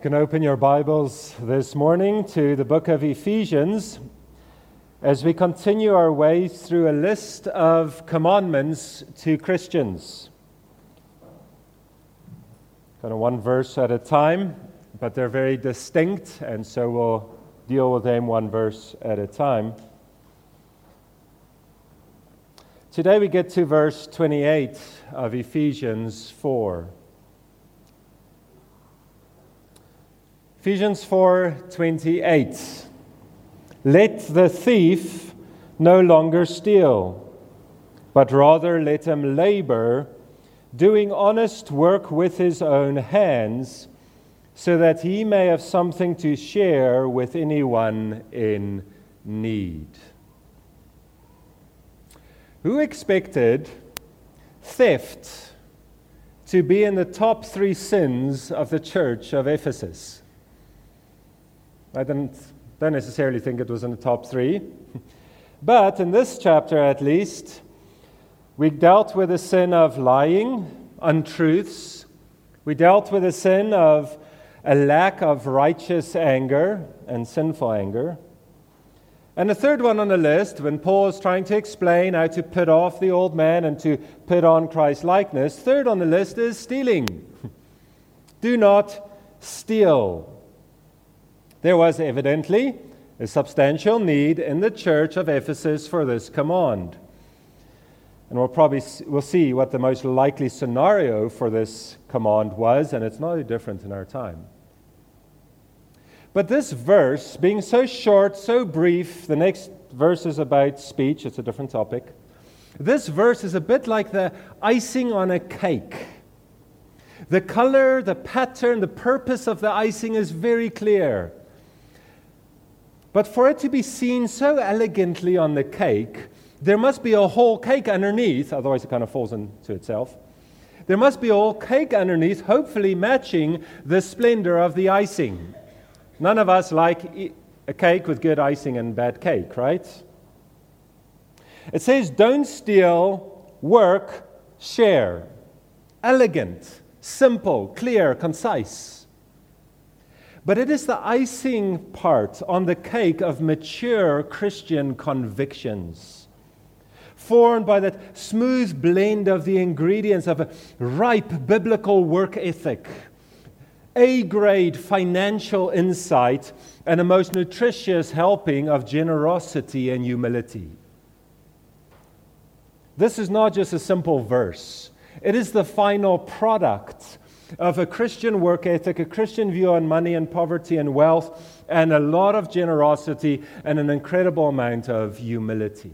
You can open your Bibles this morning to the book of Ephesians as we continue our way through a list of commandments to Christians. Kind of one verse at a time, but they're very distinct, and so we'll deal with them one verse at a time. Today we get to verse 28 of Ephesians 4. Ephesians 4:28. Let the thief no longer steal, but rather let him labor, doing honest work with his own hands, so that he may have something to share with anyone in need. Who expected theft to be in the top 3 sins of the church of Ephesus? I don't necessarily think it was in the top 3. But in this chapter at least, we dealt with the sin of lying, untruths. We dealt with the sin of a lack of righteous anger and sinful anger. And the third one on the list, when Paul is trying to explain how to put off the old man and to put on Christ-likeness, third on the list is stealing. Do not steal. There was evidently a substantial need in the church of Ephesus for this command. And we'll see what the most likely scenario for this command was, and it's not different in our time. But this verse, being so short, so brief, the next verse is about speech, it's a different topic. This verse is a bit like the icing on a cake. The color, the pattern, the purpose of the icing is very clear. But for it to be seen so elegantly on the cake, there must be a whole cake underneath, otherwise it kind of falls into itself. There must be a whole cake underneath, hopefully matching the splendor of the icing. None of us like a cake with good icing and bad cake, right? It says, don't steal, work, share. Elegant, simple, clear, concise. But it is the icing part on the cake of mature Christian convictions, formed by that smooth blend of the ingredients of a ripe biblical work ethic, A-grade financial insight, and a most nutritious helping of generosity and humility. This is not just a simple verse. It is the final product of a Christian work ethic, a Christian view on money and poverty and wealth, and a lot of generosity and an incredible amount of humility.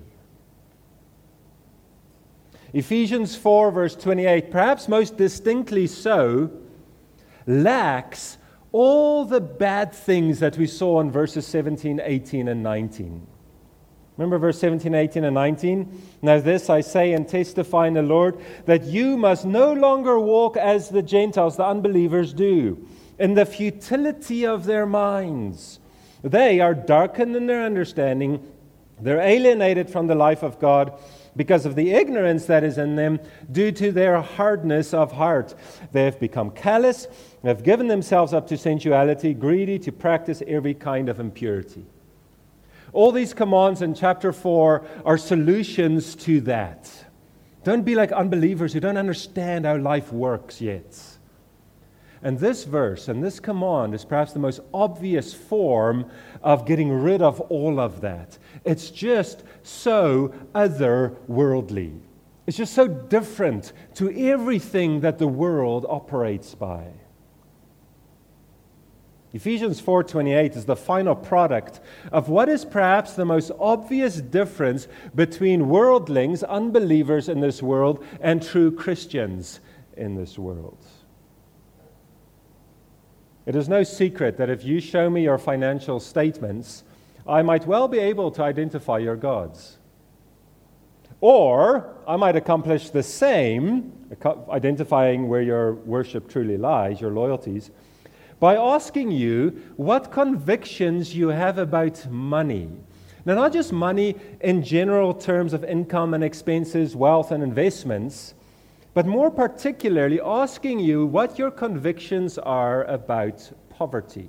Ephesians 4, verse 28, perhaps most distinctly so, lacks all the bad things that we saw in verses 17, 18, and 19. Remember verse 17, 18, and 19? Now this I say and testify in the Lord, that you must no longer walk as the Gentiles, the unbelievers, do, in the futility of their minds. They are darkened in their understanding. They're alienated from the life of God because of the ignorance that is in them due to their hardness of heart. They have become callous, have given themselves up to sensuality, greedy to practice every kind of impurity. All these commands in chapter 4 are solutions to that. Don't be like unbelievers who don't understand how life works yet. And this verse and this command is perhaps the most obvious form of getting rid of all of that. It's just so otherworldly. It's just so different to everything that the world operates by. Ephesians 4:28 is the final product of what is perhaps the most obvious difference between worldlings, unbelievers in this world, and true Christians in this world. It is no secret that if you show me your financial statements, I might well be able to identify your gods. Or I might accomplish the same, identifying where your worship truly lies, your loyalties, by asking you what convictions you have about money. Now, not just money in general terms of income and expenses, wealth and investments, but more particularly asking you what your convictions are about poverty.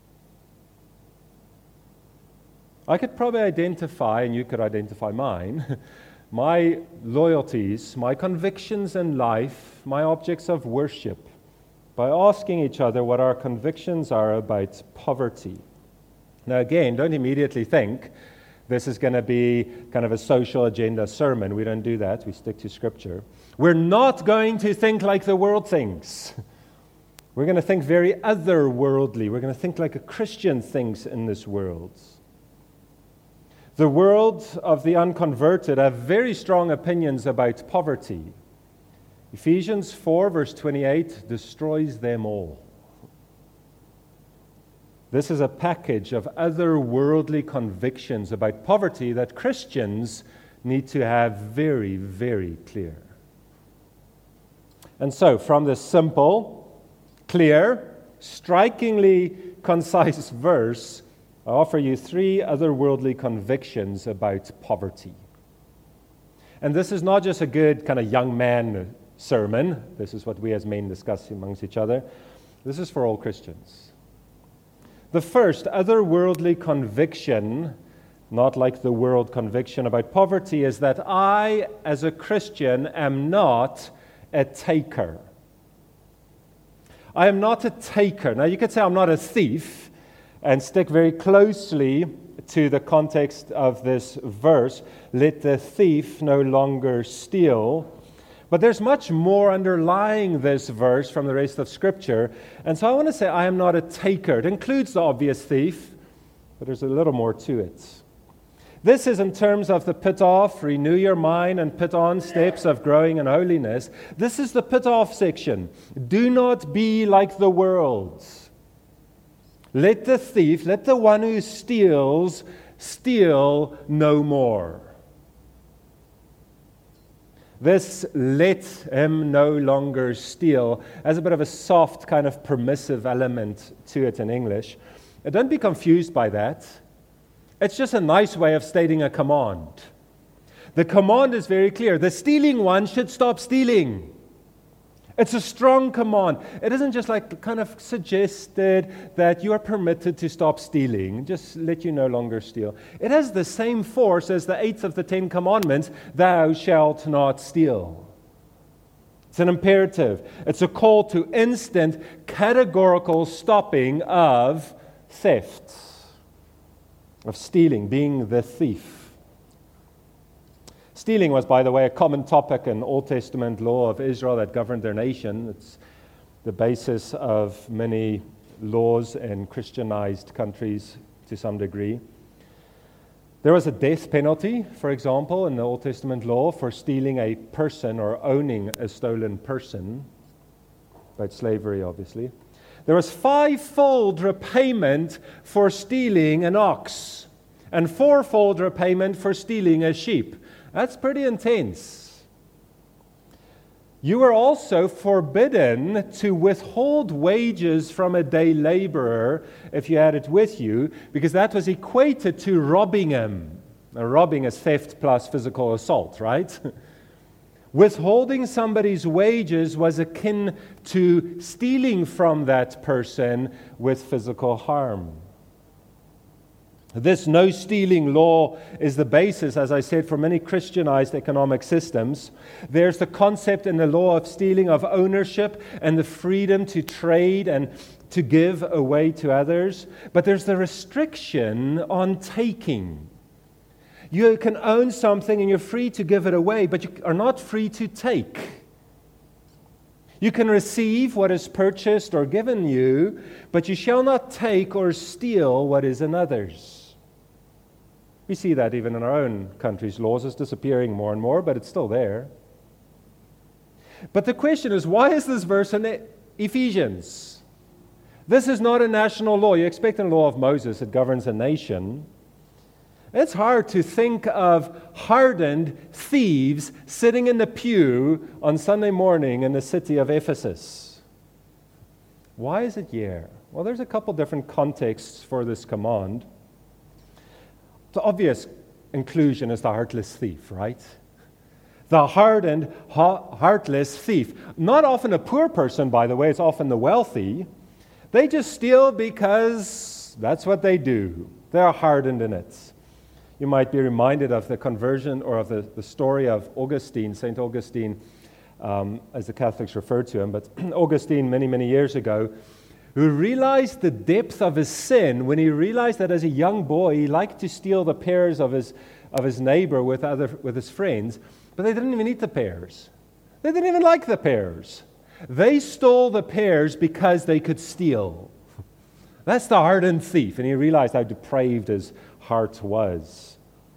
I could probably identify, and you could identify mine, my loyalties, my convictions in life, my objects of worship, by asking each other what our convictions are about poverty. Now again, don't immediately think this is going to be kind of a social agenda sermon. We don't do that. We stick to Scripture. We're not going to think like the world thinks. We're going to think very otherworldly. We're going to think like a Christian thinks in this world. The world of the unconverted have very strong opinions about poverty. Ephesians 4, verse 28, destroys them all. This is a package of otherworldly convictions about poverty that Christians need to have very, very clear. And so, from this simple, clear, strikingly concise verse, I offer you 3 otherworldly convictions about poverty. And this is not just a good kind of young man sermon. This is what we as men discuss amongst each other. This is for all Christians. The first otherworldly conviction, not like the world conviction about poverty, is that I, as a Christian, am not a taker. I am not a taker. Now, you could say I'm not a thief and stick very closely to the context of this verse. Let the thief no longer steal. But there's much more underlying this verse from the rest of Scripture. And so I want to say I am not a taker. It includes the obvious thief, but there's a little more to it. This is in terms of the put off, renew your mind, and put on steps of growing in holiness. This is the put off section. Do not be like the world. Let the thief, let the one who steals, steal no more. This let him no longer steal has a bit of a soft kind of permissive element to it in English. And don't be confused by that. It's just a nice way of stating a command. The command is very clear. The stealing one should stop stealing. It's a strong command. It isn't just like kind of suggested that you are permitted to stop stealing, just let you no longer steal. It has the same force as the 8th of the 10 commandments, thou shalt not steal. It's an imperative. It's a call to instant, categorical stopping of theft, of stealing, being the thief. Stealing was, by the way, a common topic in Old Testament law of Israel that governed their nation. It's the basis of many laws in Christianized countries to some degree. There was a death penalty, for example, in the Old Testament law for stealing a person or owning a stolen person. About slavery, obviously. There was 5-fold repayment for stealing an ox and 4-fold repayment for stealing a sheep. That's pretty intense. You were also forbidden to withhold wages from a day laborer if you had it with you, because that was equated to robbing him. Now, robbing is theft plus physical assault, right? Withholding somebody's wages was akin to stealing from that person with physical harm. This no-stealing law is the basis, as I said, for many Christianized economic systems. There's the concept in the law of stealing of ownership and the freedom to trade and to give away to others. But there's the restriction on taking. You can own something and you're free to give it away, but you are not free to take. You can receive what is purchased or given you, but you shall not take or steal what is another's. We see that even in our own country's laws. It's disappearing more and more, but it's still there. But the question is, why is this verse in Ephesians? This is not a national law. You expect in the law of Moses, it governs a nation. It's hard to think of hardened thieves sitting in the pew on Sunday morning in the city of Ephesus. Why is it here? Well, there's a couple different contexts for this command. The obvious inclusion is the heartless thief, right? The hardened, heartless thief. Not often a poor person, by the way, it's often the wealthy. They just steal because that's what they do. They're hardened in it. You might be reminded of the conversion or of the story of Augustine, St. Augustine, as the Catholics refer to him, but Augustine many, many years ago, who realized the depth of his sin when he realized that as a young boy he liked to steal the pears of his neighbor with his friends, but they didn't even eat the pears. They didn't even like the pears. They stole the pears because they could steal. That's the hardened thief, and he realized how depraved his heart was.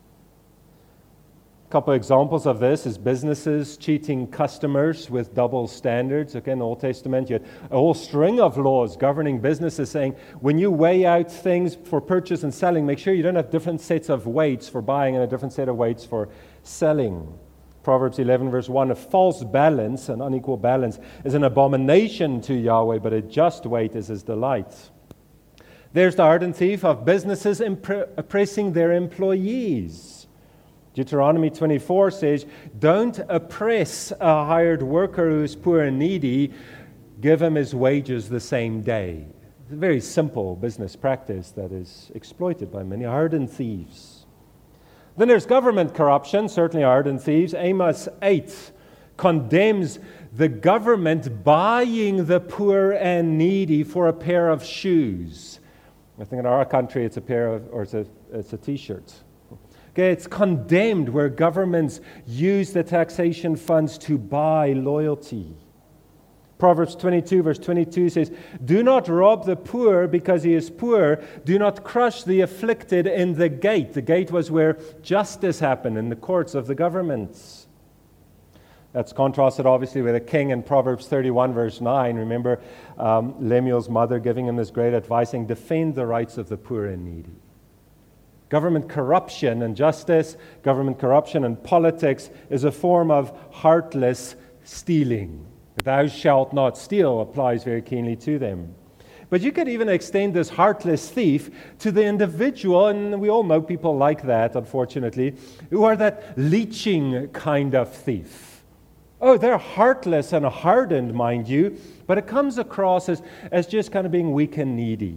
A couple of examples of this is businesses cheating customers with double standards. Okay, in the Old Testament, you had a whole string of laws governing businesses saying, when you weigh out things for purchase and selling, make sure you don't have different sets of weights for buying and a different set of weights for selling. Proverbs 11, verse 1, a false balance, an unequal balance, is an abomination to Yahweh, but a just weight is his delight. There's the hardened thief of businesses oppressing their employees. Deuteronomy 24 says, don't oppress a hired worker who is poor and needy. Give him his wages the same day. It's a very simple business practice that is exploited by many hardened thieves. Then there's government corruption, certainly hardened thieves. Amos 8 condemns the government buying the poor and needy for a pair of shoes. I think in our country it's a t-shirt. Okay, it's condemned where governments use the taxation funds to buy loyalty. Proverbs 22 verse 22 says, do not rob the poor because he is poor. Do not crush the afflicted in the gate. The gate was where justice happened in the courts of the governments. That's contrasted, obviously, with a king in Proverbs 31, verse 9. Remember Lemuel's mother giving him this great advice, saying, defend the rights of the poor and needy. Government corruption and justice, government corruption and politics is a form of heartless stealing. Thou shalt not steal applies very keenly to them. But you could even extend this heartless thief to the individual, and we all know people like that, unfortunately, who are that leeching kind of thief. Oh, they're heartless and hardened, mind you, but it comes across as just kind of being weak and needy.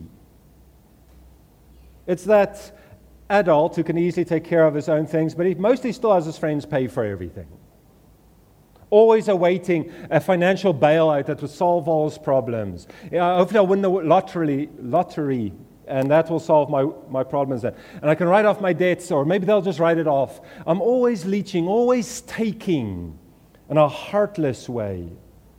It's that adult who can easily take care of his own things, but he mostly still has his friends pay for everything. Always awaiting a financial bailout that will solve all his problems. Hopefully I'll win the lottery, and that will solve my problems then. And I can write off my debts, or maybe they'll just write it off. I'm always leeching, always taking in a heartless way.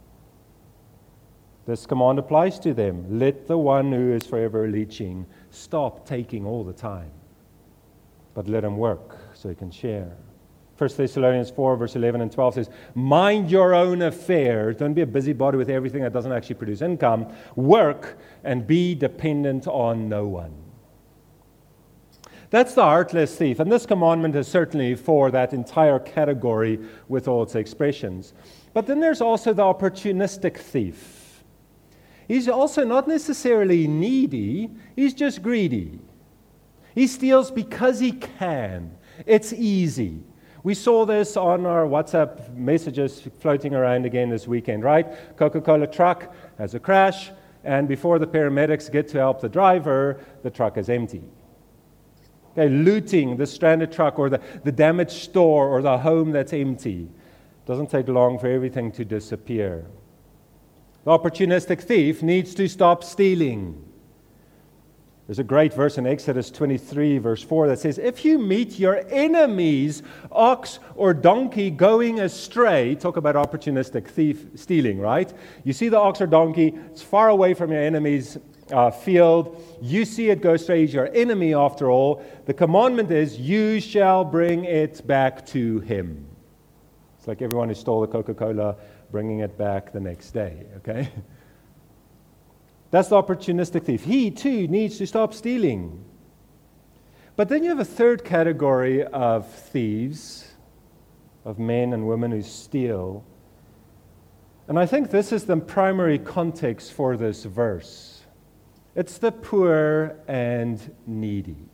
This command applies to them. Let the one who is forever leeching stop taking all the time, but let him work so he can share. 1 Thessalonians 4, verse 11 and 12 says, mind your own affairs. Don't be a busybody with everything that doesn't actually produce income. Work and be dependent on no one. That's the heartless thief, and this commandment is certainly for that entire category with all its expressions. But then there's also the opportunistic thief. He's also not necessarily needy, he's just greedy. He steals because he can. It's easy. We saw this on our WhatsApp messages floating around again this weekend, right? Coca-Cola truck has a crash, and before the paramedics get to help the driver, the truck is empty. Okay, looting the stranded truck or the damaged store or the home that's empty. Doesn't take long for everything to disappear. The opportunistic thief needs to stop stealing. There's a great verse in Exodus 23, verse 4 that says, if you meet your enemy's ox or donkey going astray, talk about opportunistic thief stealing, right? You see the ox or donkey, it's far away from your enemy's field. You see it go astray, he's your enemy after all. The commandment is, you shall bring it back to him. It's like everyone who stole the Coca-Cola bringing it back the next day, okay? That's the opportunistic thief. He, too, needs to stop stealing. But then you have a third category of thieves, of men and women who steal. And I think this is the primary context for this verse. It's the poor and needy.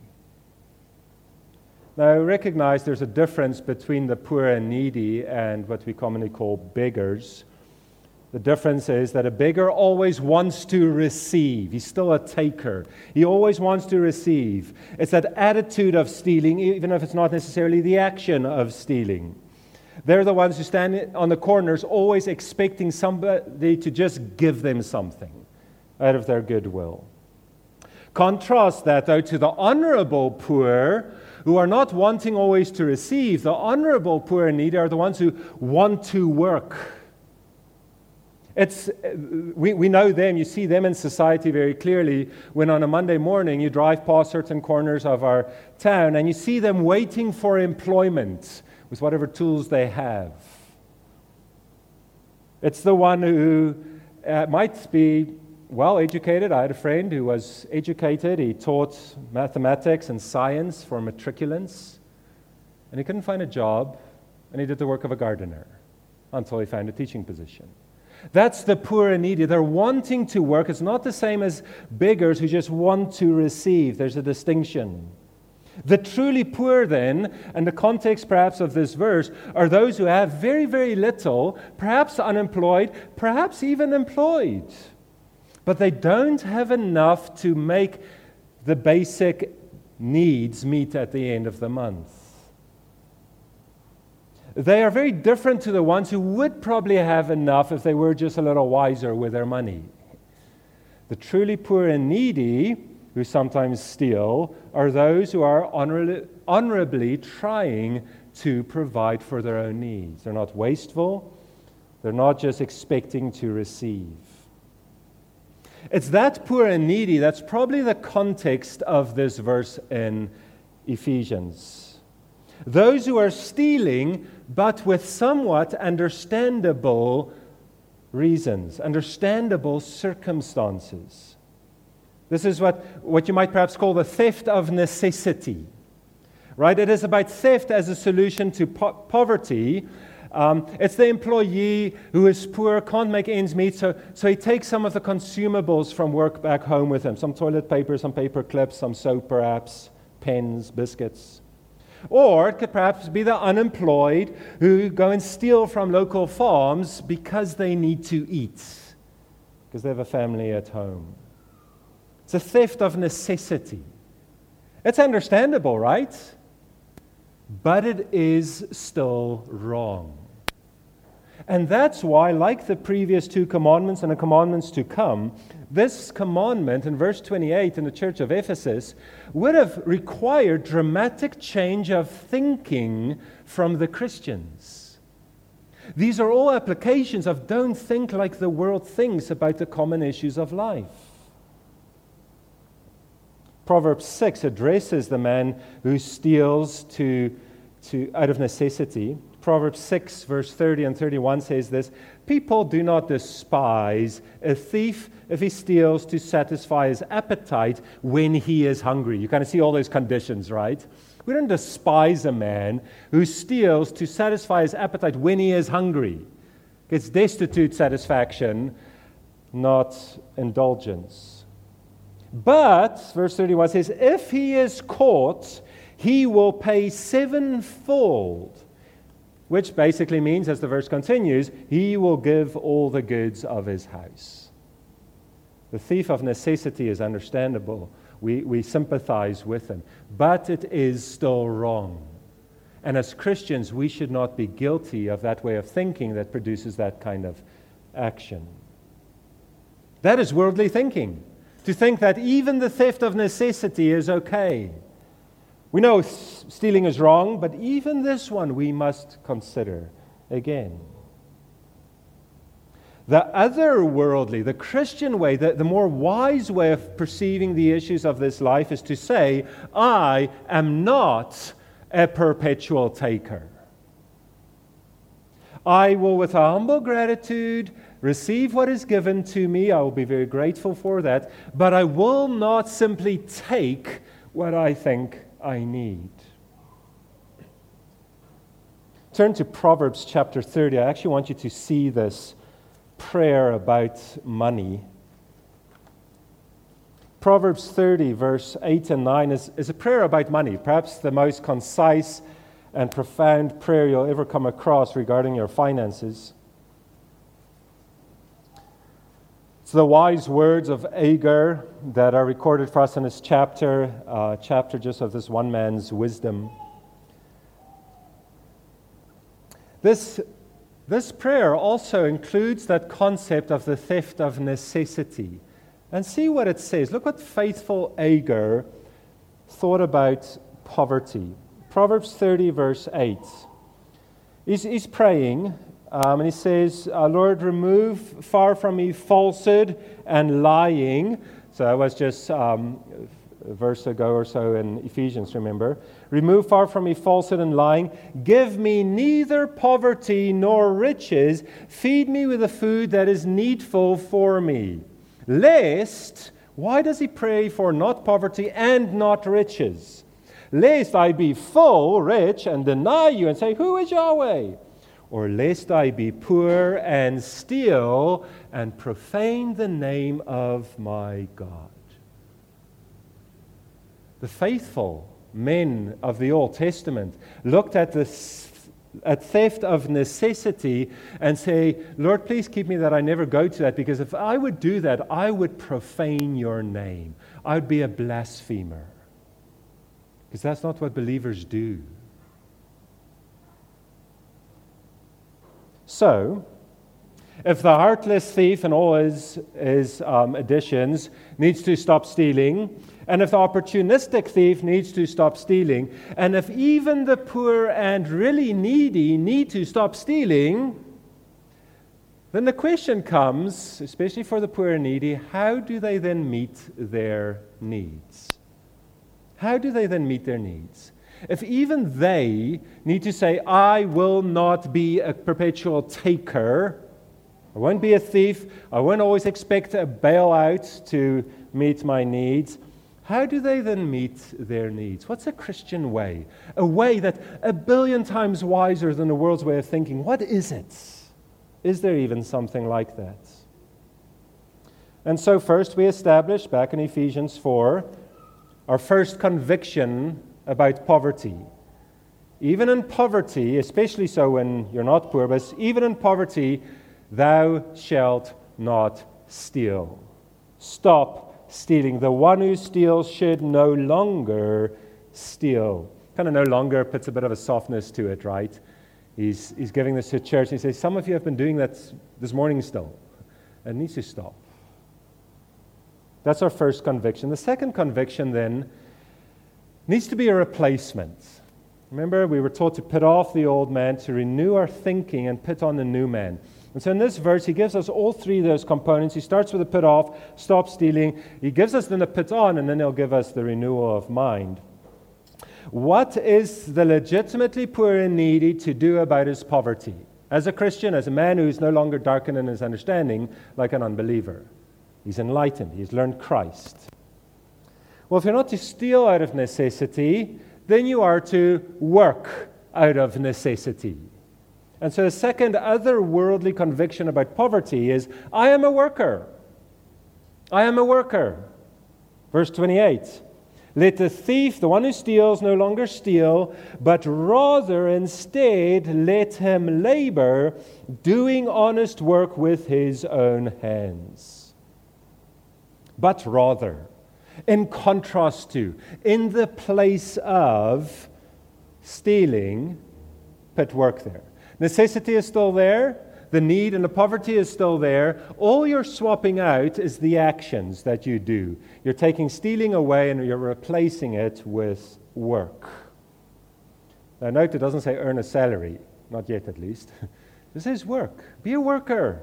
Now, recognize there's a difference between the poor and needy and what we commonly call beggars. The difference is that a beggar always wants to receive. He's still a taker. He always wants to receive. It's that attitude of stealing, even if it's not necessarily the action of stealing. They're the ones who stand on the corners always expecting somebody to just give them something out of their goodwill. Contrast that, though, to the honorable poor who are not wanting always to receive. The honorable poor and needy are the ones who want to work. We know them, you see them in society very clearly when on a Monday morning you drive past certain corners of our town and you see them waiting for employment with whatever tools they have. It's the one who might be well educated. I had a friend who was educated. He taught mathematics and science for matriculants, and he couldn't find a job, and he did the work of a gardener until he found a teaching position. That's the poor and needy. They're wanting to work. It's not the same as beggars who just want to receive. There's a distinction. The truly poor, then, and the context perhaps of this verse, are those who have very, very little, perhaps unemployed, perhaps even employed. But they don't have enough to make the basic needs meet at the end of the month. They are very different to the ones who would probably have enough if they were just a little wiser with their money. The truly poor and needy, who sometimes steal, are those who are honorably trying to provide for their own needs. They're not wasteful. They're not just expecting to receive. It's that poor and needy that's probably the context of this verse in Ephesians. Those who are stealing, but with somewhat understandable reasons, understandable circumstances. This is what you might perhaps call the theft of necessity. Right? It is about theft as a solution to poverty. It's the employee who is poor, can't make ends meet, so he takes some of the consumables from work back home with him. Some toilet paper, some paper clips, some soap perhaps, pens, biscuits. Or it could perhaps be the unemployed who go and steal from local farms because they need to eat, because they have a family at home. It's a theft of necessity. It's understandable, right? But it is still wrong. And that's why, like the previous two commandments and the commandments to come, this commandment in verse 28 in the church of Ephesus would have required dramatic change of thinking from the Christians. These are all applications of don't think like the world thinks about the common issues of life. Proverbs 6 addresses the man who steals out of necessity. Proverbs 6, verse 30 and 31 says this: people do not despise a thief if he steals to satisfy his appetite when he is hungry. You kind of see all those conditions, right? We don't despise a man who steals to satisfy his appetite when he is hungry. It's destitute satisfaction, not indulgence. But, verse 31 says, if he is caught, he will pay sevenfold. Which basically means, as the verse continues, he will give all the goods of his house. The thief of necessity is understandable. We sympathize with him. But it is still wrong. And as Christians, we should not be guilty of that way of thinking that produces that kind of action. That is worldly thinking. To think that even the theft of necessity is okay. We know stealing is wrong, but even this one we must consider again. The other worldly, the Christian way, the more wise way of perceiving the issues of this life is to say, I am not a perpetual taker. I will, with a humble gratitude, receive what is given to me. I will be very grateful for that, but I will not simply take what I think I need. Turn to Proverbs chapter 30. I actually want you to see this prayer about money. Proverbs 30, verse 8 and 9 is a prayer about money, perhaps the most concise and profound prayer you'll ever come across regarding your finances. the wise words of Agur that are recorded for us in this chapter just of this one man's wisdom. This prayer also includes that concept of the theft of necessity. And see what it says. Look what faithful Agur thought about poverty. Proverbs 30, verse 8. He's praying, and he says, Lord, remove far from me falsehood and lying. So that was just a verse ago or so in Ephesians, remember. Remove far from me falsehood and lying. Give me neither poverty nor riches. Feed me with the food that is needful for me. Lest, why does he pray for not poverty and not riches? Lest I be full, rich, and deny you and say, who is Yahweh? Or lest I be poor and steal and profane the name of my God. The faithful men of the Old Testament looked at theft of necessity and say, Lord, please keep me that I never go to that, because if I would do that, I would profane your name. I would be a blasphemer. Because that's not what believers do. So, if the heartless thief and all his additions needs to stop stealing, and if the opportunistic thief needs to stop stealing, and if even the poor and really needy need to stop stealing, then the question comes, especially for the poor and needy, how do they then meet their needs? How do they then meet their needs? If even they need to say, I will not be a perpetual taker, I won't be a thief, I won't always expect a bailout to meet my needs, how do they then meet their needs? What's a Christian way? A way that 1 billion times wiser than the world's way of thinking. What is it? Is there even something like that? And so first we established back in Ephesians 4 our first conviction about poverty. Even in poverty, especially so when you're not poor, but even in poverty, thou shalt not steal. Stop stealing. The one who steals should no longer steal. Kind of no longer puts a bit of a softness to it, right? He's giving this to church. He says, some of you have been doing that this morning still. It needs to stop. That's our first conviction. The second conviction then needs to be a replacement. Remember, we were taught to put off the old man, to renew our thinking and put on the new man. And so in this verse, he gives us all three of those components. He starts with the put off, stop stealing. He gives us then the put on, and then he'll give us the renewal of mind. What is the legitimately poor and needy to do about his poverty? As a Christian, as a man who is no longer darkened in his understanding like an unbeliever. He's enlightened. He's learned Christ. Well, if you're not to steal out of necessity, then you are to work out of necessity. And so the second otherworldly conviction about poverty is, I am a worker. I am a worker. Verse 28. Let the thief, the one who steals, no longer steal, but rather instead let him labor, doing honest work with his own hands. But rather, in contrast to, in the place of stealing, put work there. Necessity is still there. The need and the poverty is still there. All you're swapping out is the actions that you do. You're taking stealing away and you're replacing it with work. Now note, it doesn't say earn a salary. Not yet, at least. It says work. Be a worker.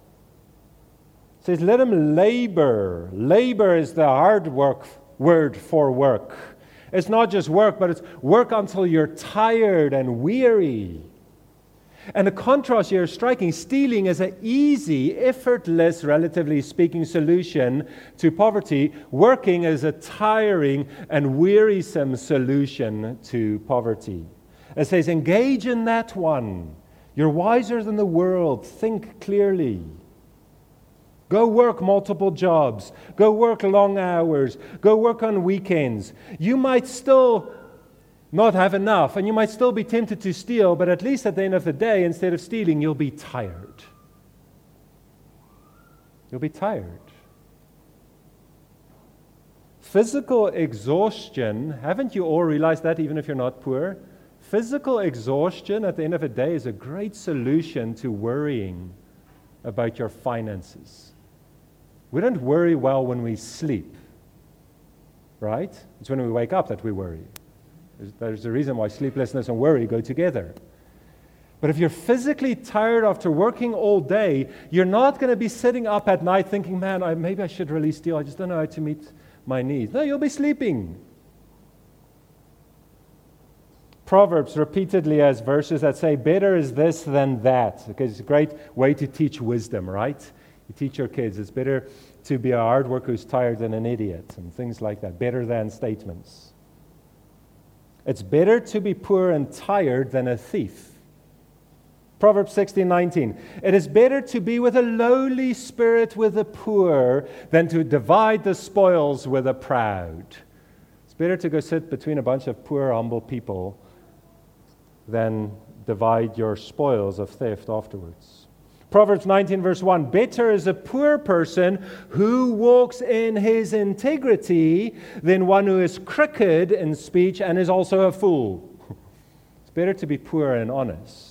It says, let him labor. Labor is the hard work word for work. It's not just work, but it's work until you're tired and weary. And the contrast here is striking. Stealing is an easy, effortless, relatively speaking, solution to poverty. Working is a tiring and wearisome solution to poverty. It says, engage in that one. You're wiser than the world. Think clearly. Go work multiple jobs. Go work long hours. Go work on weekends. You might still not have enough, and you might still be tempted to steal, but at least at the end of the day, instead of stealing, you'll be tired. You'll be tired. Physical exhaustion, haven't you all realized that, even if you're not poor? Physical exhaustion at the end of the day is a great solution to worrying about your finances. We don't worry well when we sleep, right? It's when we wake up that we worry. There's a reason why sleeplessness and worry go together. But if you're physically tired after working all day, you're not going to be sitting up at night thinking, man, maybe I should really steal. I just don't know how to meet my needs. No, you'll be sleeping. Proverbs repeatedly has verses that say, better is this than that. Okay, it's a great way to teach wisdom, right? You teach your kids, it's better to be a hard worker who's tired than an idiot, and things like that. Better than statements. It's better to be poor and tired than a thief. Proverbs 16:19. It is better to be with a lowly spirit with the poor than to divide the spoils with the proud. It's better to go sit between a bunch of poor, humble people than divide your spoils of theft afterwards. Proverbs 19 verse 1. Better is a poor person who walks in his integrity than one who is crooked in speech and is also a fool. It's better to be poor and honest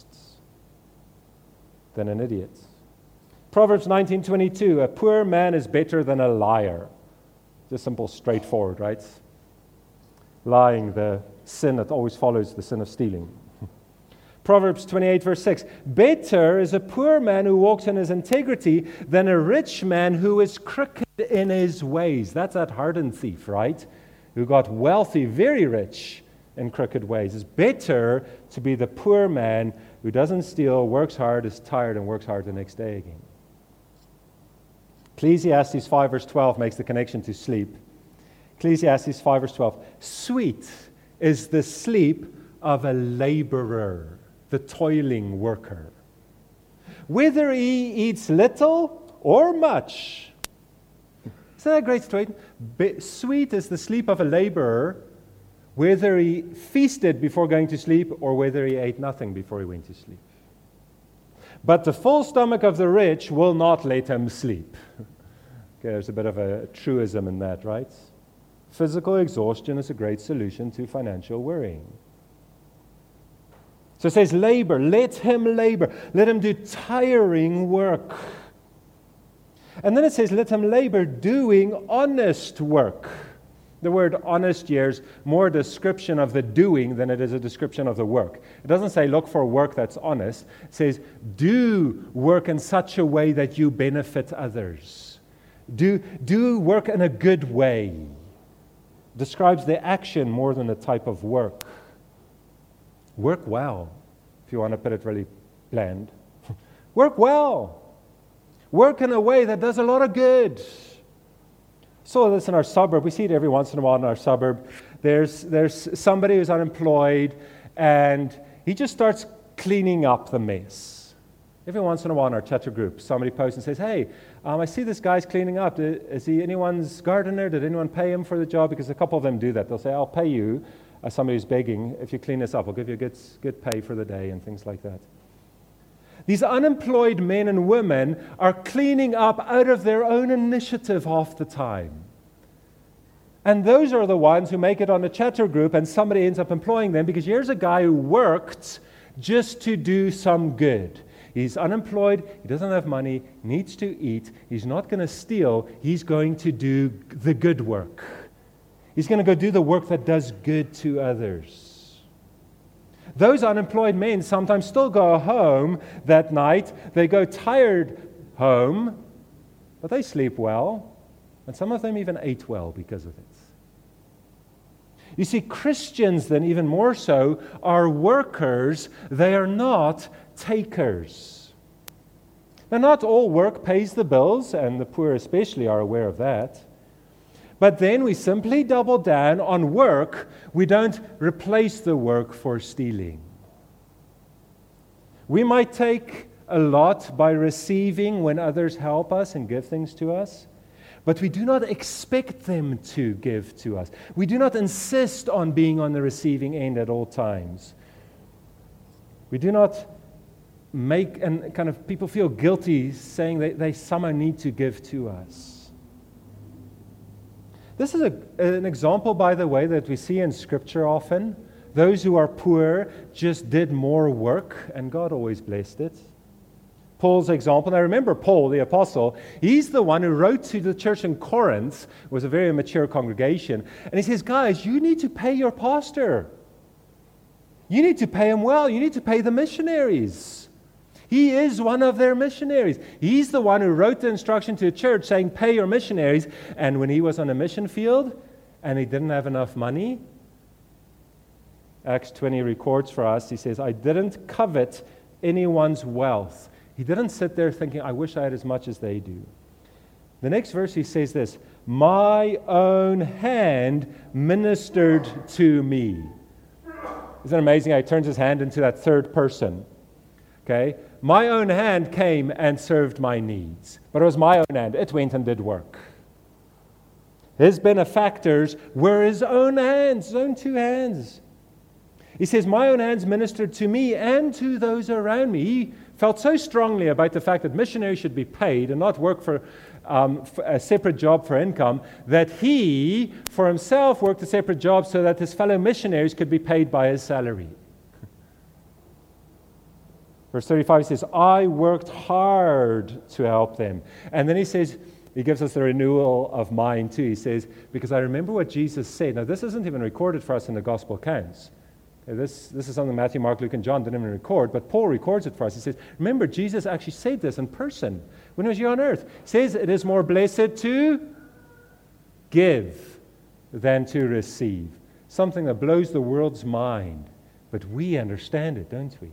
than an idiot. Proverbs 19:22, a poor man is better than a liar. Just simple, straightforward, right? Lying, the sin that always follows the sin of stealing. Proverbs 28 verse 6, better is a poor man who walks in his integrity than a rich man who is crooked in his ways. That's that hardened thief, right? Who got wealthy, very rich in crooked ways. It's better to be the poor man who doesn't steal, works hard, is tired, and works hard the next day again. Ecclesiastes 5 verse 12 makes the connection to sleep. Ecclesiastes 5 verse 12. Sweet is the sleep of a laborer, the toiling worker, whether he eats little or much. Isn't that a great statement? Sweet is the sleep of a laborer, whether he feasted before going to sleep or whether he ate nothing before he went to sleep. But the full stomach of the rich will not let him sleep. Okay, there's a bit of a truism in that, right? Physical exhaustion is a great solution to financial worrying. So it says labor, let him labor. Let him do tiring work. And then it says let him labor doing honest work. The word honest here is more a description of the doing than it is a description of the work. It doesn't say look for work that's honest. It says do work in such a way that you benefit others. Do work in a good way. It describes the action more than the type of work. Work well, if you want to put it really bland. Work well. Work in a way that does a lot of good. So this in our suburb, we see it every once in a while in our suburb. There's somebody who's unemployed, and he just starts cleaning up the mess. Every once in a while in our chatter group, somebody posts and says, hey, I see this guy's cleaning up. Is he anyone's gardener? Did anyone pay him for the job? Because a couple of them do that. They'll say, I'll pay you, as somebody who's begging, if you clean this up. I'll give you a good pay for the day and things like that. These unemployed men and women are cleaning up out of their own initiative half the time. And those are the ones who make it on a chatter group and somebody ends up employing them because here's a guy who worked just to do some good. He's unemployed, he doesn't have money, needs to eat, he's not going to steal, he's going to do the good work. He's going to go do the work that does good to others. Those unemployed men sometimes still go home that night. They go tired home, but they sleep well. And some of them even ate well because of it. You see, Christians then even more so are workers. They are not takers. Now, not all work pays the bills, and the poor especially are aware of that. But then we simply double down on work. We don't replace the work for stealing. We might take a lot by receiving when others help us and give things to us, but we do not expect them to give to us. We do not insist on being on the receiving end at all times. We do not make, and kind of people feel guilty saying they somehow need to give to us. This is an example, by the way, that we see in Scripture often. Those who are poor just did more work, and God always blessed it. Paul's example, now remember Paul, the apostle, he's the one who wrote to the church in Corinth. It was a very mature congregation, and he says, guys, you need to pay your pastor. You need to pay him well. You need to pay the missionaries. He is one of their missionaries. He's the one who wrote the instruction to the church saying, pay your missionaries. And when he was on a mission field and he didn't have enough money, Acts 20 records for us, he says, I didn't covet anyone's wealth. He didn't sit there thinking, I wish I had as much as they do. The next verse he says this, my own hand ministered to me. Isn't it amazing how he turns his hand into that third person? Okay? My own hand came and served my needs. But it was my own hand. It went and did work. His benefactors were his own hands, his own two hands. He says, my own hands ministered to me and to those around me. He felt so strongly about the fact that missionaries should be paid and not work for a separate job for income, that he, for himself, worked a separate job so that his fellow missionaries could be paid by his salary. Verse 35 says, I worked hard to help them. And then he says, he gives us the renewal of mind too. He says, because I remember what Jesus said. Now, this isn't even recorded for us in the gospel accounts. Okay, this is something Matthew, Mark, Luke, and John didn't even record, but Paul records it for us. He says, remember, Jesus actually said this in person when he was here on earth. He says, it is more blessed to give than to receive. Something that blows the world's mind. But we understand it, don't we?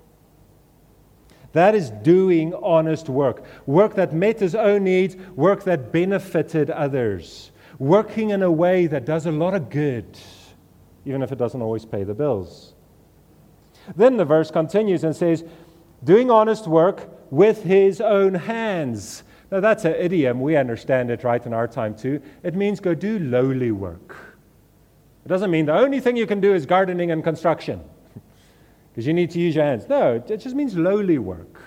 That is doing honest work. Work that met his own needs, work that benefited others. Working in a way that does a lot of good, even if it doesn't always pay the bills. Then the verse continues and says, doing honest work with his own hands. Now that's an idiom. We understand it right in our time too. It means go do lowly work. It doesn't mean the only thing you can do is gardening and construction. Because you need to use your hands. No, it just means lowly work.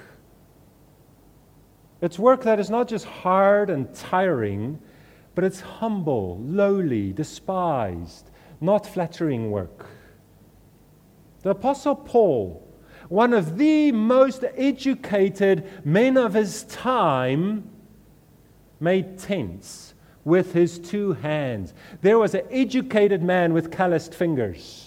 It's work that is not just hard and tiring, but it's humble, lowly, despised, not flattering work. The Apostle Paul, one of the most educated men of his time, made tents with his two hands. There was an educated man with calloused fingers.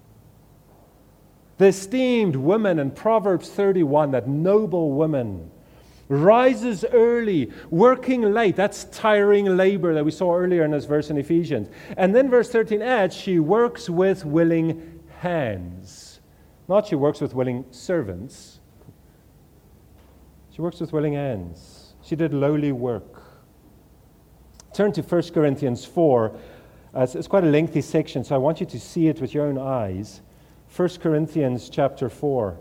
The esteemed woman in Proverbs 31, that noble woman, rises early, working late. That's tiring labor that we saw earlier in this verse in Ephesians. And then verse 13 adds, she works with willing hands. Not she works with willing servants. She works with willing hands. She did lowly work. Turn to 1 Corinthians 4. It's quite a lengthy section, so I want you to see it with your own eyes. 1 Corinthians chapter 4.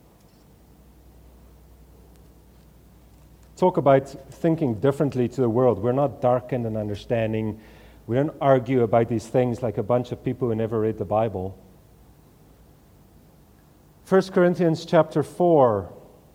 Talk about thinking differently to the world. We're not darkened in understanding. We don't argue about these things like a bunch of people who never read the Bible. 1 Corinthians chapter 4.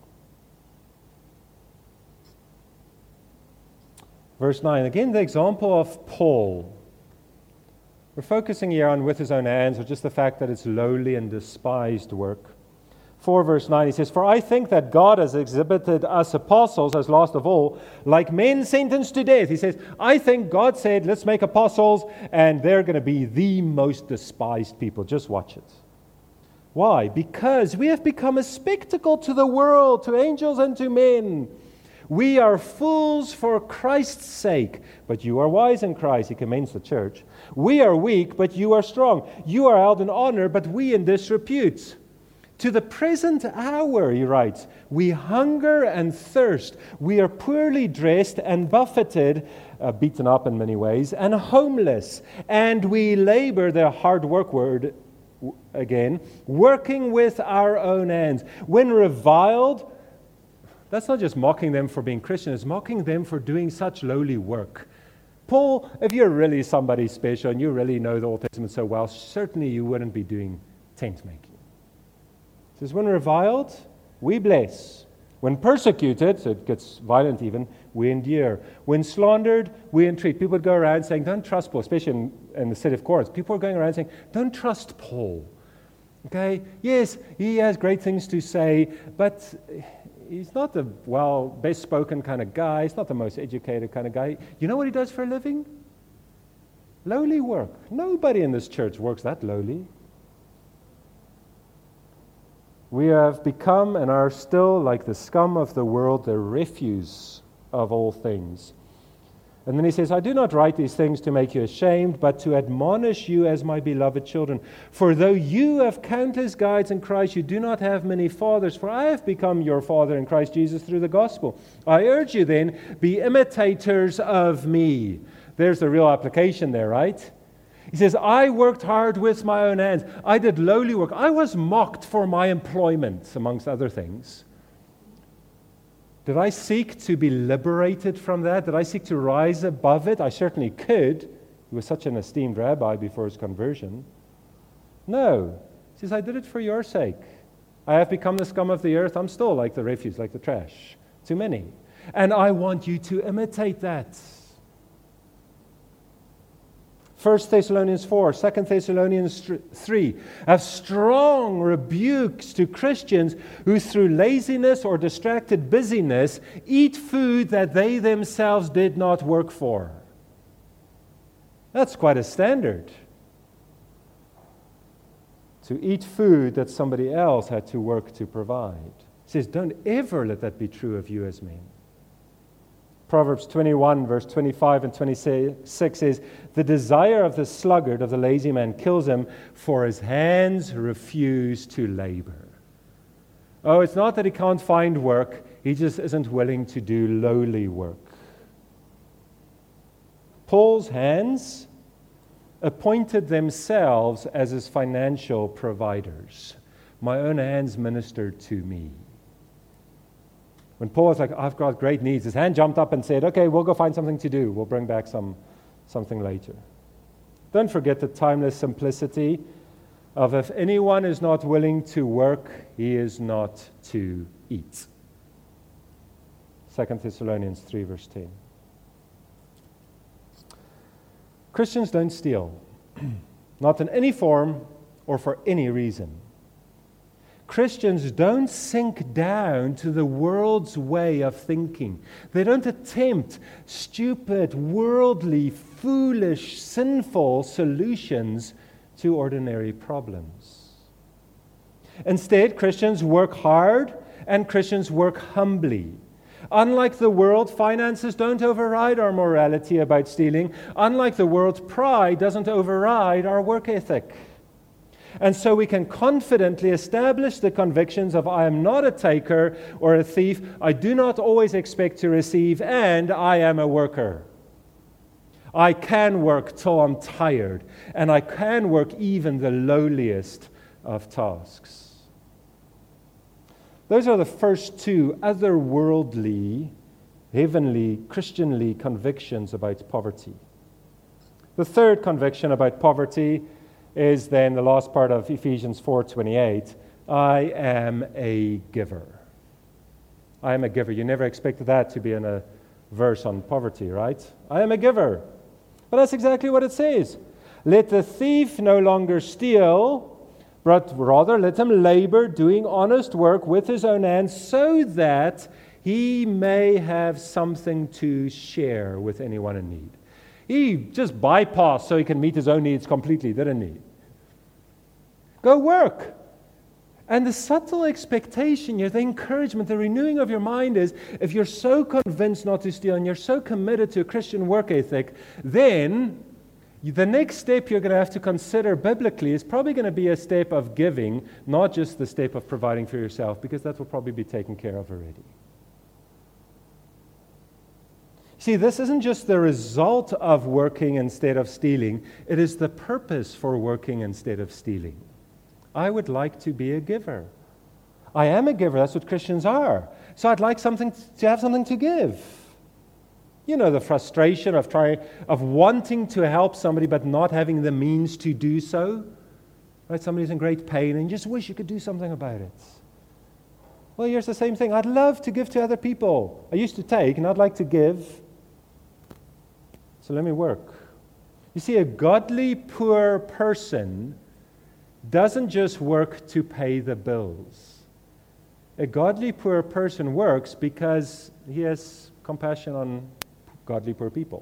Verse 9. Again, the example of Paul. We're focusing here on with his own hands, or just the fact that it's lowly and despised work. 4 verse 9, he says, for I think that God has exhibited us apostles as last of all, like men sentenced to death. He says, I think God said, let's make apostles, and they're going to be the most despised people. Just watch it. Why? Because we have become a spectacle to the world, to angels and to men. We are fools for Christ's sake, but you are wise in Christ. He commends the church. We are weak, but you are strong. You are held in honor, but we in disrepute. To the present hour, he writes, we hunger and thirst. We are poorly dressed and buffeted, beaten up in many ways, and homeless. And we labor, the hard work word again, working with our own hands. When reviled, that's not just mocking them for being Christian, it's mocking them for doing such lowly work. Paul, if you're really somebody special and you really know the Old Testament so well, certainly you wouldn't be doing tent making. He says, when reviled, we bless. When persecuted, so it gets violent even, we endure. When slandered, we entreat. People would go around saying, don't trust Paul, especially in the city of Corinth. People are going around saying, don't trust Paul. Okay, yes, he has great things to say, but he's not the, best spoken kind of guy. He's not the most educated kind of guy. You know what he does for a living? Lowly work. Nobody in this church works that lowly. We have become and are still like the scum of the world, the refuse of all things. And then he says, I do not write these things to make you ashamed, but to admonish you as my beloved children. For though you have countless guides in Christ, you do not have many fathers, for I have become your father in Christ Jesus through the gospel. I urge you then, be imitators of me. There's the real application there, right? He says, I worked hard with my own hands. I did lowly work. I was mocked for my employment, amongst other things. Did I seek to be liberated from that? Did I seek to rise above it? I certainly could. He was such an esteemed rabbi before his conversion. No. He says, I did it for your sake. I have become the scum of the earth. I'm still like the refuse, like the trash. Too many. And I want you to imitate that. 1 Thessalonians 4, 2 Thessalonians 3 have strong rebukes to Christians who through laziness or distracted busyness eat food that they themselves did not work for. That's quite a standard. To eat food that somebody else had to work to provide. He says, don't ever let that be true of you as men. Proverbs 21, verse 25 and 26 says, the desire of the sluggard, of the lazy man, kills him, for his hands refuse to labor. Oh, it's not that he can't find work, he just isn't willing to do lowly work. Paul's hands appointed themselves as his financial providers. My own hands ministered to me. When Paul was like, I've got great needs, his hand jumped up and said, okay, we'll go find something to do. We'll bring back something later. Don't forget the timeless simplicity of if anyone is not willing to work, he is not to eat. 2 Thessalonians 3, verse 10. Christians don't steal, not in any form or for any reason. Christians don't sink down to the world's way of thinking. They don't attempt stupid, worldly, foolish, sinful solutions to ordinary problems. Instead, Christians work hard and Christians work humbly. Unlike the world, finances don't override our morality about stealing. Unlike the world, pride doesn't override our work ethic. And so we can confidently establish the convictions of I am not a taker or a thief, I do not always expect to receive, and I am a worker. I can work till I'm tired, and I can work even the lowliest of tasks. Those are the first two otherworldly, heavenly, Christianly convictions about poverty. The third conviction about poverty is then the last part of Ephesians 4:28. I am a giver. I am a giver. You never expected that to be in a verse on poverty, right? I am a giver. But that's exactly what it says. Let the thief no longer steal, but rather let him labor, doing honest work with his own hands, so that he may have something to share with anyone in need. He just bypassed so he can meet his own needs completely, didn't he? Go work. And the subtle expectation, the encouragement, the renewing of your mind is, if you're so convinced not to steal and you're so committed to a Christian work ethic, then the next step you're going to have to consider biblically is probably going to be a step of giving, not just the step of providing for yourself, because that will probably be taken care of already. See, this isn't just the result of working instead of stealing. It is the purpose for working instead of stealing. I would like to be a giver. I am a giver. That's what Christians are. So I'd like to have something to give. You know, the frustration of wanting to help somebody but not having the means to do so. Right? Somebody's in great pain and you just wish you could do something about it. Well, here's the same thing. I'd love to give to other people. I used to take, and I'd like to give. So let me work. You see, a godly poor person doesn't just work to pay the bills. A godly poor person works because he has compassion on godly poor people.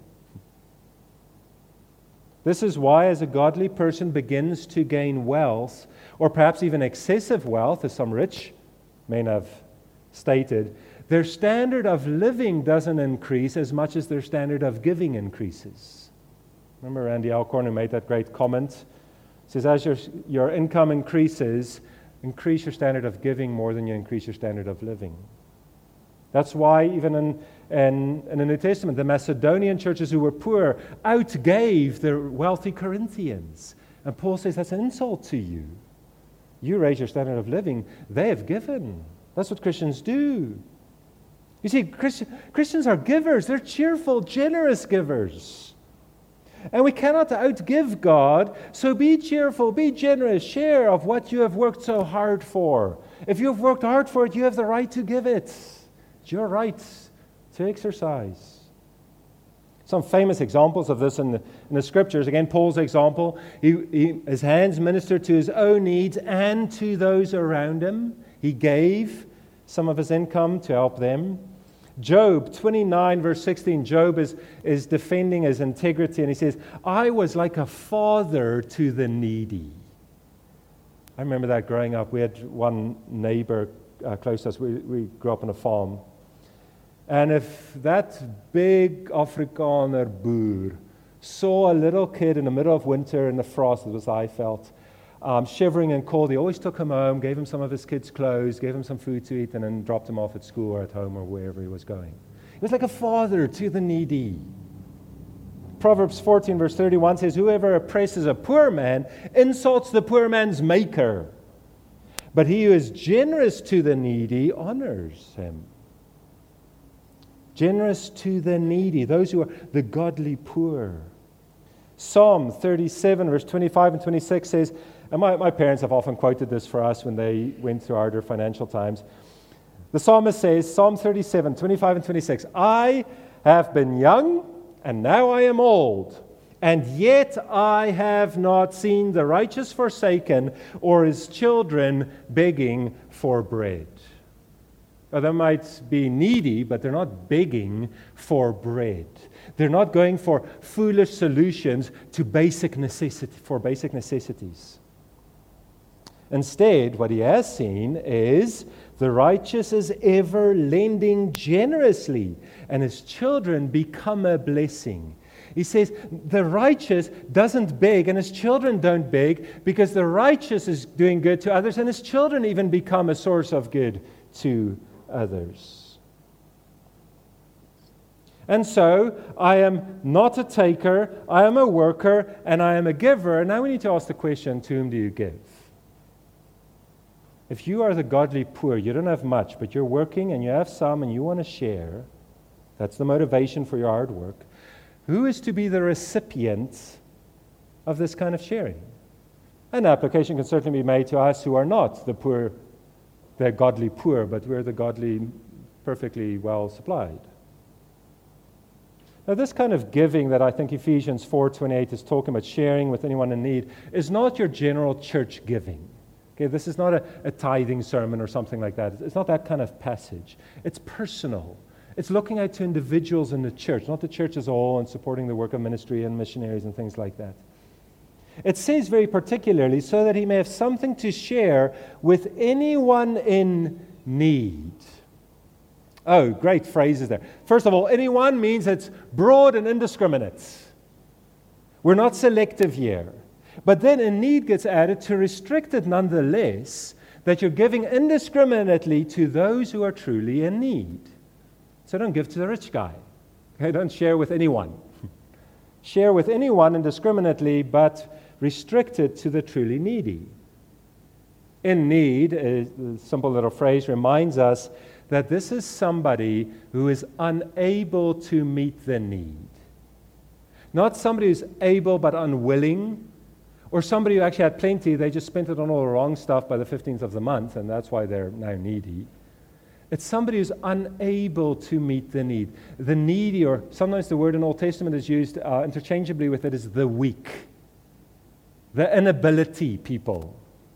This is why, as a godly person begins to gain wealth, or perhaps even excessive wealth, as some rich men have stated, their standard of living doesn't increase as much as their standard of giving increases. Remember Randy Alcorn, who made that great comment? He says, as your income increases, increase your standard of giving more than you increase your standard of living. That's why even in the New Testament, the Macedonian churches who were poor outgave the wealthy Corinthians. And Paul says, that's an insult to you. You raise your standard of living, they have given. That's what Christians do. You see, Christians are givers. They're cheerful, generous givers. And we cannot outgive God, so be cheerful, be generous, share of what you have worked so hard for. If you have worked hard for it, you have the right to give it. It's your right to exercise. Some famous examples of this in the Scriptures. Again, Paul's example, his hands ministered to his own needs and to those around him. He gave some of his income to help them. Job 29, verse 16, Job is defending his integrity, and he says, I was like a father to the needy. I remember that growing up. We had one neighbor close to us. We grew up on a farm. And if that big Afrikaner boer saw a little kid in the middle of winter in the frost, as I felt, shivering and cold, he always took him home, gave him some of his kids' clothes, gave him some food to eat, and then dropped him off at school or at home or wherever he was going. He was like a father to the needy. Proverbs 14, verse 31 says, whoever oppresses a poor man insults the poor man's maker, but he who is generous to the needy honors him. Generous to the needy, those who are the godly poor. Psalm 37, verse 25 and 26 says, and my parents have often quoted this for us when they went through harder financial times. The psalmist says, Psalm 37, 25 and 26, I have been young, and now I am old, and yet I have not seen the righteous forsaken, or his children begging for bread. Or they might be needy, but they're not begging for bread. They're not going for foolish solutions to basic necessities. Instead, what he has seen is the righteous is ever lending generously, and his children become a blessing. He says the righteous doesn't beg, and his children don't beg, because the righteous is doing good to others, and his children even become a source of good to others. And so, I am not a taker, I am a worker, and I am a giver. And now we need to ask the question, to whom do you give? If you are the godly poor, you don't have much, but you're working and you have some and you want to share, that's the motivation for your hard work. Who is to be the recipient of this kind of sharing? An application can certainly be made to us who are not the poor, the godly poor, but we're the godly, perfectly well supplied. Now, this kind of giving that I think Ephesians 4:28 is talking about, sharing with anyone in need, is not your general church giving. Okay, this is not a tithing sermon or something like that. It's not that kind of passage. It's personal. It's looking out to individuals in the church, not the church as a whole, and supporting the work of ministry and missionaries and things like that. It says very particularly, so that he may have something to share with anyone in need. Oh, great phrases there. First of all, anyone means it's broad and indiscriminate. We're not selective here. But then in need gets added to restrict it nonetheless, that you're giving indiscriminately to those who are truly in need. So don't give to the rich guy. Okay, don't share with anyone. Share with anyone indiscriminately, but restrict it to the truly needy. In need, a simple little phrase reminds us that this is somebody who is unable to meet the need. Not somebody who's able but unwilling, or somebody who actually had plenty, they just spent it on all the wrong stuff by the 15th of the month, and that's why they're now needy. It's somebody who's unable to meet the need. The needy, or sometimes the word in Old Testament is used interchangeably with it, is the weak. The inability people.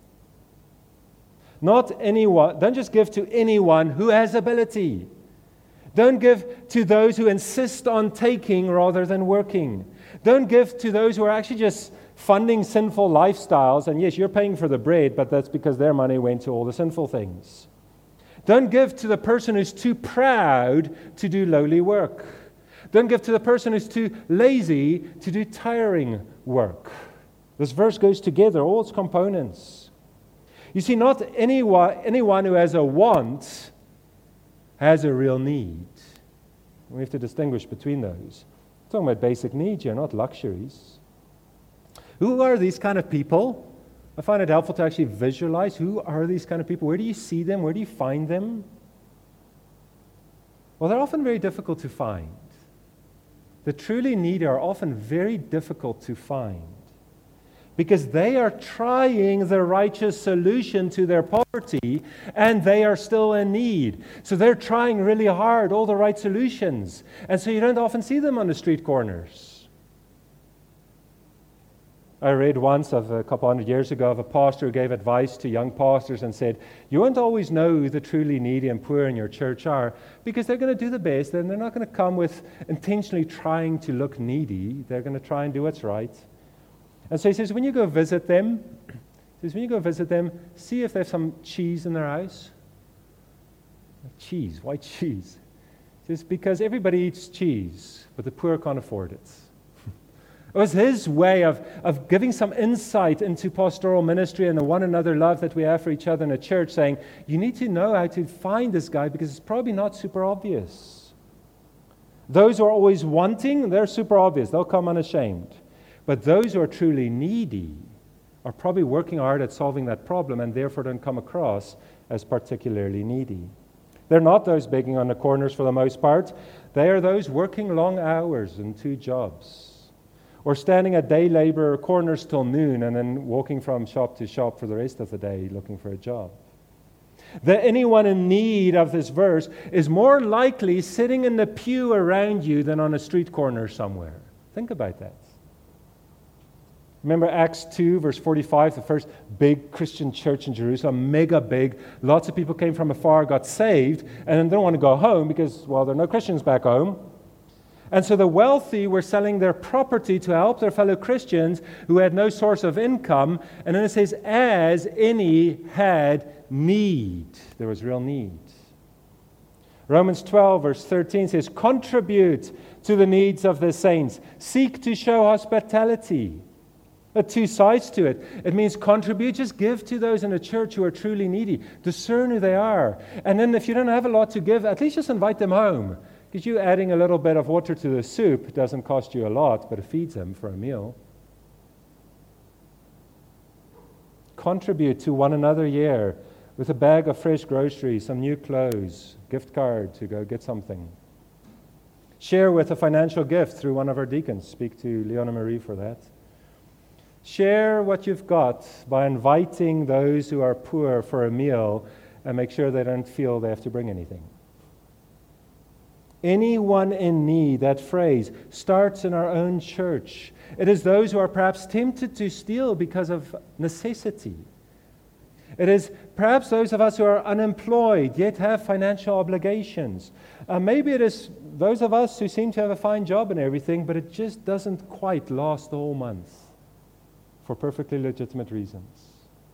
Not anyone. Don't just give to anyone who has ability. Don't give to those who insist on taking rather than working. Don't give to those who are actually just funding sinful lifestyles. And yes, you're paying for the bread, but that's because their money went to all the sinful things. Don't give to the person who's too proud to do lowly work. Don't give to the person who's too lazy to do tiring work. This verse goes together, all its components. You see, not anyone who has a want has a real need. We have to distinguish between those. We're talking about basic needs here, not luxuries. Who are these kind of people? I find it helpful to actually visualize who are these kind of people. Where do you see them? Where do you find them? Well, they're often very difficult to find. The truly needy are often very difficult to find because they are trying the righteous solution to their poverty and they are still in need. So they're trying really hard, all the right solutions. And so you don't often see them on the street corners. I read once of a couple hundred years ago of a pastor who gave advice to young pastors and said, you won't always know who the truly needy and poor in your church are because they're going to do the best and they're not going to come with intentionally trying to look needy. They're going to try and do what's right. And so he says, when you go visit them, see if there's some cheese in their house. Cheese? Why cheese? He says, because everybody eats cheese, but the poor can't afford it. It was his way of giving some insight into pastoral ministry and the one another love that we have for each other in a church, saying, you need to know how to find this guy because it's probably not super obvious. Those who are always wanting, they're super obvious. They'll come unashamed. But those who are truly needy are probably working hard at solving that problem and therefore don't come across as particularly needy. They're not those begging on the corners for the most part. They are those working long hours in 2 jobs. Or standing at day labor corners till noon and then walking from shop to shop for the rest of the day looking for a job. That anyone in need of this verse is more likely sitting in the pew around you than on a street corner somewhere. Think about that. Remember Acts 2, verse 45, the first big Christian church in Jerusalem, mega big. Lots of people came from afar, got saved, and then they don't want to go home because, well, there are no Christians back home. And so the wealthy were selling their property to help their fellow Christians who had no source of income. And then it says, as any had need. There was real need. Romans 12, verse 13 says, contribute to the needs of the saints. Seek to show hospitality. There are 2 sides to it. It means contribute, just give to those in the church who are truly needy. Discern who they are. And then if you don't have a lot to give, at least just invite them home. Because you adding a little bit of water to the soup doesn't cost you a lot, but it feeds them for a meal. Contribute to one another year with a bag of fresh groceries, some new clothes, gift card to go get something. Share with a financial gift through one of our deacons. Speak to Leona Marie for that. Share what you've got by inviting those who are poor for a meal and make sure they don't feel they have to bring anything. Anyone in need, that phrase, starts in our own church. It is those who are perhaps tempted to steal because of necessity. It is perhaps those of us who are unemployed, yet have financial obligations. Maybe it is those of us who seem to have a fine job and everything, but it just doesn't quite last the whole month for perfectly legitimate reasons.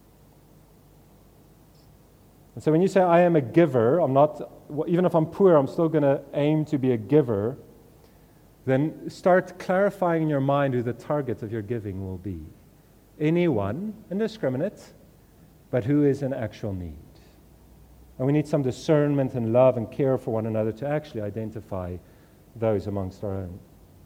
And so when you say, I am a giver, I'm not, even if I'm poor, I'm still going to aim to be a giver, then start clarifying in your mind who the target of your giving will be. Anyone, indiscriminate, but who is in actual need. And we need some discernment and love and care for one another to actually identify those amongst our own.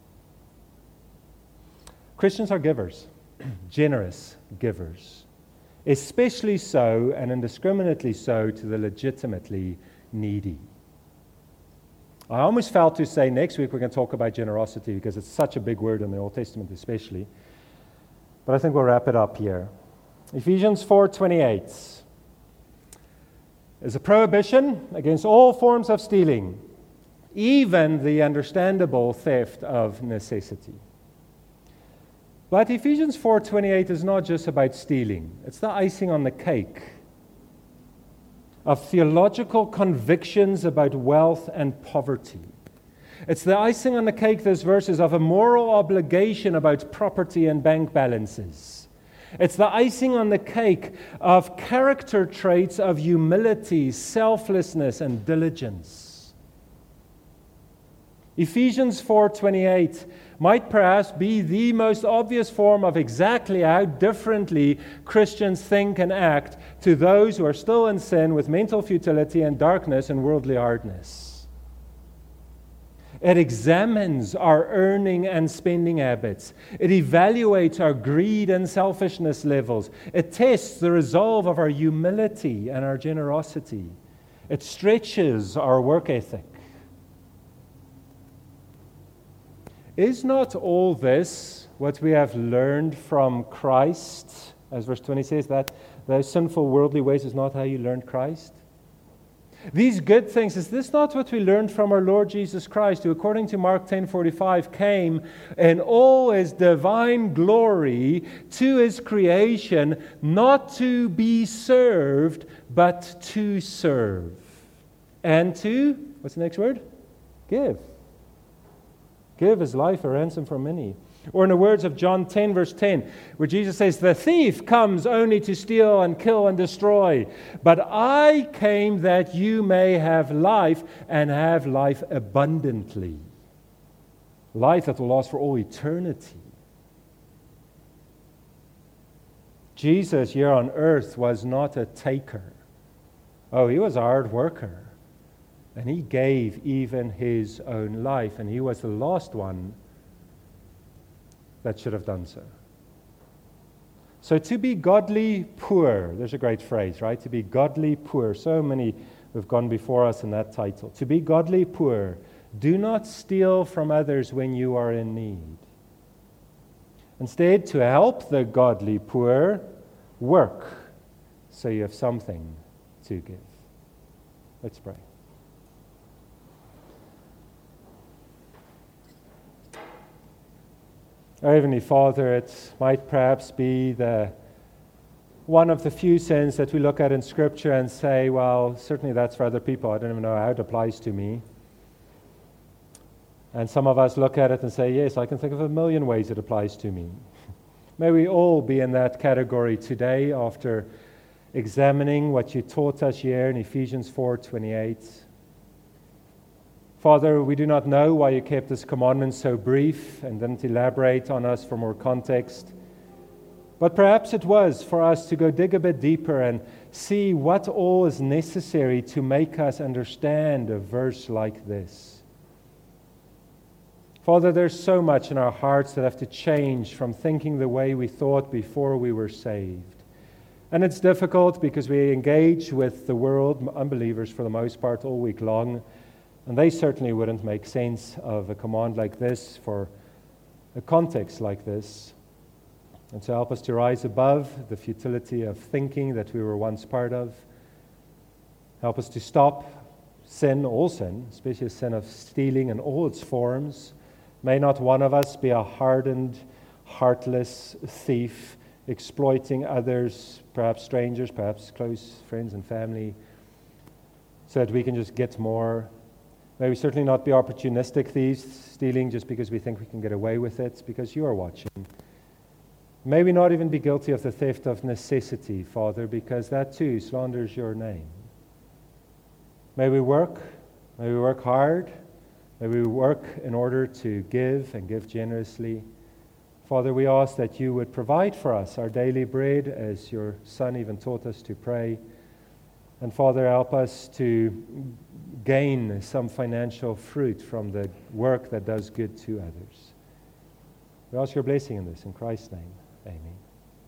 Christians are givers, generous givers. Especially so, and indiscriminately so, to the legitimately needy. I almost felt to say next week we're going to talk about generosity because it's such a big word in the Old Testament especially. But I think we'll wrap it up here. Ephesians 4:28. is a prohibition against all forms of stealing, even the understandable theft of necessity. But Ephesians 4:28 is not just about stealing. It's the icing on the cake of theological convictions about wealth and poverty. It's the icing on the cake, those verses, of a moral obligation about property and bank balances. It's the icing on the cake of character traits of humility, selflessness, and diligence. Ephesians 4:28 might perhaps be the most obvious form of exactly how differently Christians think and act to those who are still in sin with mental futility and darkness and worldly hardness. It examines our earning and spending habits. It evaluates our greed and selfishness levels. It tests the resolve of our humility and our generosity. It stretches our work ethic. Is not all this what we have learned from Christ? As verse 20 says, that those sinful worldly ways is not how you learned Christ. These good things, is this not what we learned from our Lord Jesus Christ, who according to Mark 10:45 came in all his divine glory to his creation, not to be served, but to serve. And to, what's the next word? Give. Give his life a ransom for many. Or in the words of John 10, verse 10, where Jesus says, the thief comes only to steal and kill and destroy. But I came that you may have life and have life abundantly. Life that will last for all eternity. Jesus here on earth was not a taker. Oh, he was a hard worker. And he gave even his own life. And he was the last one that should have done so. So to be godly poor, there's a great phrase, right? To be godly poor. So many have gone before us in that title. To be godly poor, do not steal from others when you are in need. Instead, to help the godly poor, work so you have something to give. Let's pray. Our Heavenly Father, it might perhaps be one of the few sins that we look at in Scripture and say, well, certainly that's for other people. I don't even know how it applies to me. And some of us look at it and say, yes, I can think of a million ways it applies to me. May we all be in that category today after examining what you taught us here in Ephesians 4:28. Father, we do not know why you kept this commandment so brief and didn't elaborate on us for more context. But perhaps it was for us to go dig a bit deeper and see what all is necessary to make us understand a verse like this. Father, there's so much in our hearts that have to change from thinking the way we thought before we were saved. And it's difficult because we engage with the world, unbelievers for the most part, all week long. And they certainly wouldn't make sense of a command like this for a context like this. And so help us to rise above the futility of thinking that we were once part of. Help us to stop sin, all sin, especially the sin of stealing in all its forms. May not one of us be a hardened, heartless thief, exploiting others, perhaps strangers, perhaps close friends and family, so that we can just get more. May we certainly not be opportunistic thieves, stealing just because we think we can get away with it, because you are watching. May we not even be guilty of the theft of necessity, Father, because that too slanders your name. May we work hard, may we work in order to give and give generously. Father, we ask that you would provide for us our daily bread, as your Son even taught us to pray. And Father, help us to gain some financial fruit from the work that does good to others. We ask your blessing in this, in Christ's name. Amen.